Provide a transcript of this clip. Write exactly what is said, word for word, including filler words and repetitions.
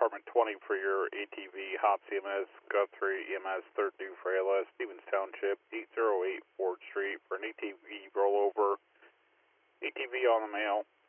Department twenty for your A T V, Hops E M S, Guthrie E M S, third due for A L S, Stevens Township, eight oh eight Ford Street for an A T V rollover. A T V on the mail.